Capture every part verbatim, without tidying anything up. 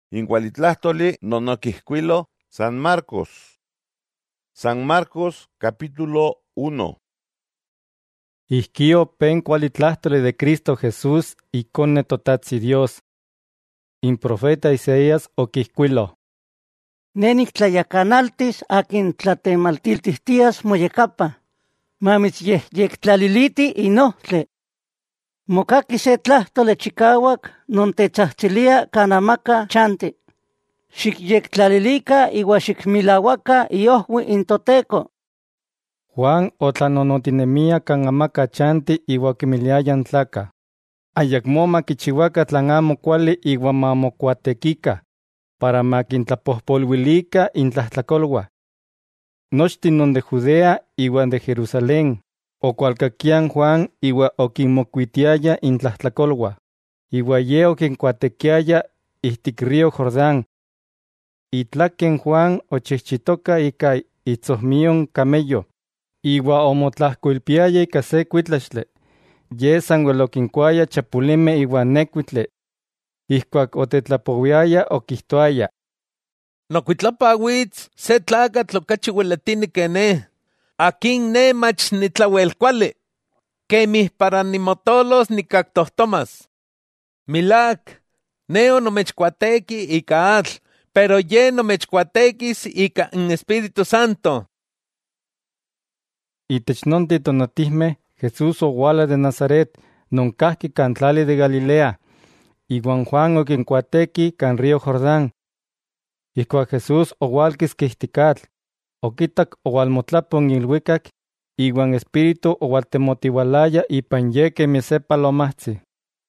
Incualitlahtoli nonokihcuilo San Marcos. San Marcos, capítulo uno. Ihquio pen cualitlahtoli de Cristo Jesús y conne totatzi Dios. In profeta Isaías oquihcuilo. Nenik tlayacanaltis akin tlatemaltiltis tías moyecapa. Mamitz yeh yek tlaliliti inohle. Mokaki se tlahtole chikawak non tetzahchilia kanamaka chanti. Xik yek tlalilika iwa xik milawaka iohwi intoteko. Juan otlanonotinemia kan amaka chanti iwa kimiliayan tlaka. Ayakmo makichiwaka tlan amo kuali iwa mamokuatekika, para makintlapohpolwilika intlahtlakolwa. Nochtin non de Judea iwa de Jerusalén, okualkakian Juan iwa okinmokuitiaya intlahtlakolwa, iwa ye okinkuatekiaya ihtik río Jordán. Itlaken Juan ochihchitoka ika itzohmion camello, iwa omotlahkuilpiaya ika se kuitlaxtle. Ye sanwel okinkuaya chapulime iwa nekuitle. Ihkuak otetlapowiaya okihtoaya. Nokuitlapawitz se tlakatl okachi ueletini kene. Akin ne mach nitlauelkuali. Kemih para nimotolos nikaktohtomas. Milak, ne onomechkuateki ika atl, pero ye nomechkuatekis ika n Espíritu Santo. Itech non titonatihmeh Jesús owala de Nazaret, non kahki kan tlali de Galilea, iwan Juan okinkuateki kan río Jordán. Ihkuak Jesús owalkis kihtikatl, okitak owalmotlapon ilwikak, iwan Espíritu owaltemotiwalaya ipan ye kemi se palomahtzi.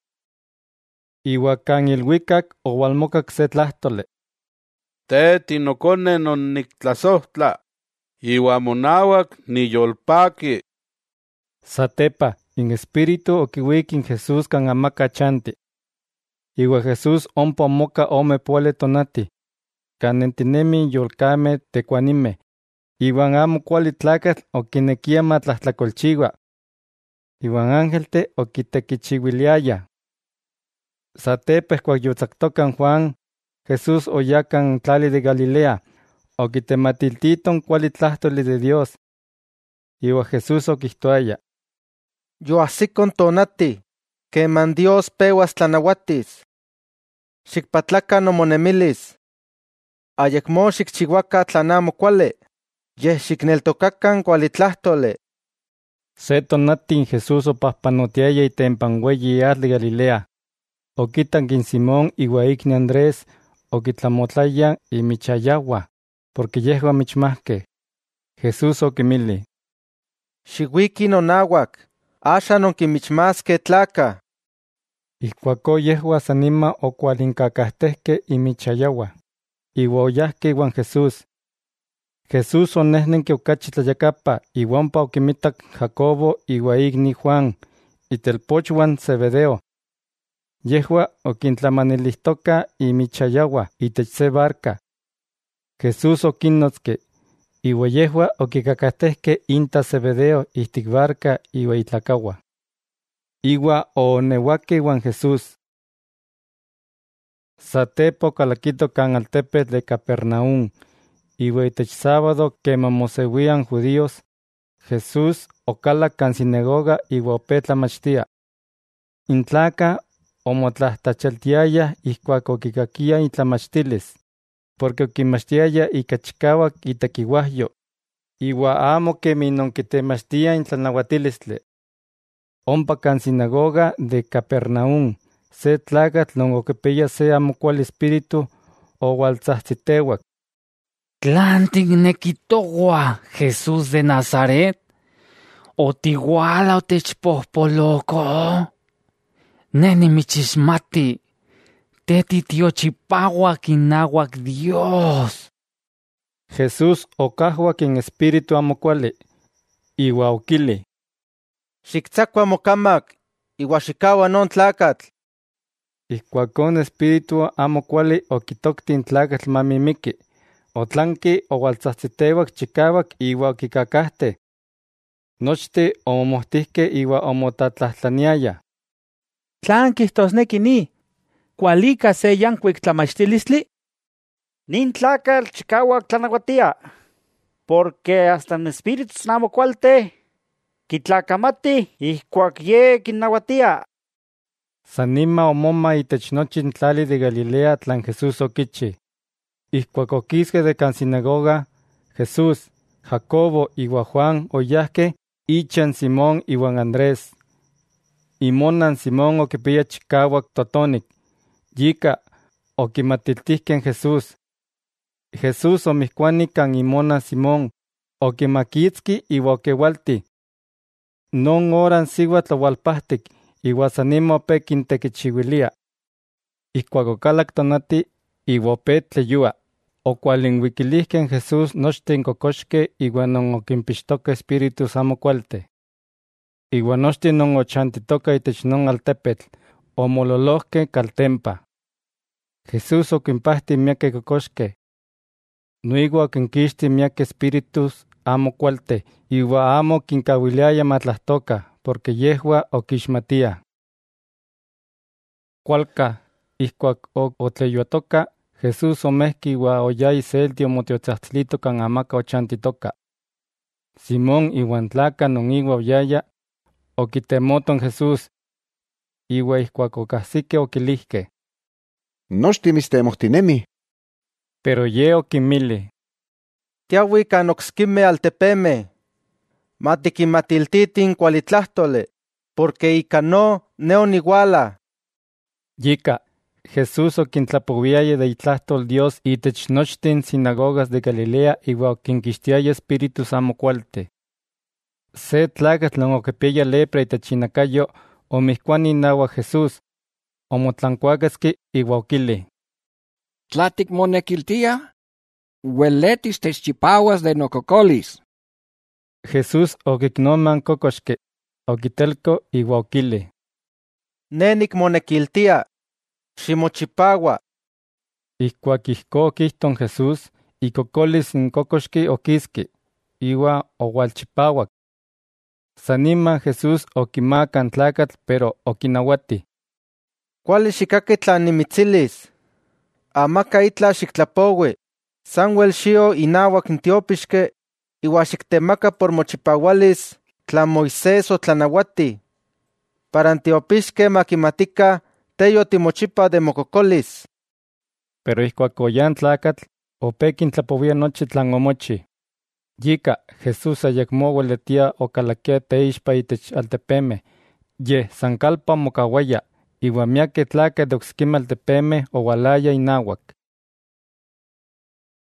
Iwa kan ilwikak owalmokak se tlahtole. Te tinokone non niktlasohtla, iwa monawak niyolpaki. Satepa, in Espíritu okiwikin Jesús kan amaka chanti. Iwa Jesús ompa moka ome puale tonati, kan nentinemi yolkame tekuanime, iwan amo kuali tlakatl okinekia matlahtlakolchiwa. Iwan ángelte okitekichiwiliaya. Satepa ihkuak yotzaktokan Juan, Jesús oyakan tlali de Galilea, okitematiltiton kuali tlahtoli de Dios. Iwa Jesús okihtoaya. Yoahsikon tonati, keman Dios pewas tlanauatis. Xikpatlaka nomonemilis. Ayekmo xikchiwaka tlan amo kuali, yeh xikneltokakan kuali tlahtoli. Se tonatin Jesús opahpanotiaya itempan weyi atl de Galilea. Okitak in Simón iwa ikni Andrés okitlamotlaya imichayawa, porque yehua michmahke. Jesús okimili. Xiwiki nonawak, asha nonkimichmaske tlaka. Ihkuako yehua sanima okualinkakahtehke imichayawa, iwa oyahke iwan Jesús. Jesús onehnenki okachi tlayakapa, iwa ompa okimitak Jacobo iwa ikni Juan, itelpochuan Zebedeo. Yehua okintlamanilihtoka imichayawa itech se barca. Jesús okinnotske, iwa yehua okikakahtehke inta Zebedeo ihtik barca iwa itlakawa. Iwa oonewake iwan Jesús. Satepa okalakito kan altepetl de Capernaum, iwa itech sábado keman mosewian judíos, Jesús okalak kan sinagoga iwa ope tlamachtia. Intlaka omotlahtachaltiaya ihkuak okikakia intlamachtilis, porque okimachtiaya ika chikawak itekiuahyo, iwa amo kemi nonkitemachtia intlanauatilistle. Ompa kan sinagoga de Capernaum, se tlakatl non okipiya se amo kuali espíritu owaltzahtzitewak. ¿Tlan tiknekitowa, Jesús de Nazaret? ¿Otiguala otechpohpoloko? Ne nimichismati, te titiochipawak inawak Dios. Jesús okahuak in espíritu amo kuali, iwa okili. Xiktzakua mokamak, iwa xikawa non tlakatl. Ihkuakon espíritu amo kuali okitokti in tlakatl mamimiki, otlanki owaltzahtzitewak chikawak iwa okikakahte. Nochti omomohtihke iwa omotlatlahtlaniaya. ¿Tlan kihtosneki ni? ¿Kualika se yankuik tlamachtilistli? nin tlacal chicauac tlanahuatia, porque hasta en espíritu namo cualte, kitlacamati ihcuac ye kinnahuatia. San nima omoma itech nochi n tlali de Galilea tlan Jesús okichi. Ihcuac oquisque de can sinagoga, Jesús, Jacobo iua Juan oyahque ichan Simón iuan Andrés. Imonan Simón oquipia chicauac totonic, yica oquimatiltihquen Jesús. Jesús omihcuani can imonan Simón, oquimaquitzqui iua oquiualti. Non oran siuatl oualpahtic, iua san nima ope quintequichiuilia. Ihcuac ocalac tonati, iua ope tleyua. Ocualinhuiquilihquen Jesús nochten cocoxque iua non oquimpixtoca espíritus amo cualte. Iua nochten non ochantitoca itech non altepetl, omololohque caltempa. Jesús oquimpahti miaque cocoxque. Nuigua oquinquixti miaque espíritus amo cualte, iua amo quincahuiliaya matlahtoca, porque yehua oquixmatia. Cualca, ihcuac otleyuatoca, Jesús omehqui iua oyai iselti omotiotzahtzlito can amaca ochantitoca. Simón iuan tlaca non igua oyaya, oquitemoton Jesús. Iua ihcuac ocahsique oquilihque. Nochtin mistemohtinemi. Pero ye oquimili. Tiaui can ocsquime altepeme. Matiquimatiltitin cualitlahtole, porque ica no neoniguala. Yica, Jesús oquintlapoviaya de itlahtol Dios itech nochtin sinagogas de Galilea iua oquinquixtiaya espíritus amo cualte. Se tlacatl non oquipiaya lepra itech inacayo omihcuani naua Jesús, omotlancuacasqui iua oquili. Tlatic monequiltia, hueletis techchipauas de nococolis. Jesús oquicnoman cocoxque, oquitelco iua oquili. Nenic monequiltia, ximochipaua. Ihcuac ihco oquihton Jesús, icocolis in cocoxqui oquisqui, iua oualchipauac. San niman Jesús oquimacan tlacatl, pero oquinahuati. Cuali xicaqui tlan nimitzilis. Amaca itla xictlapoui, sanwel xio inauac intiopisque, iua xictemaca por mochipaualis tlan Moisés otlanahuati. Para antiopisque maquimatica teyo timochipa de mococolis. Pero ihcuac oyan tlacatl, ope quintlapovia nochi tlan omochi. Yica, Jesús ayacmo ueletia ocalaquia teixpa itech altepeme, ye san calpa mocauaya, iua miaque tlaca de ocsquime altepeme oualaya inauac.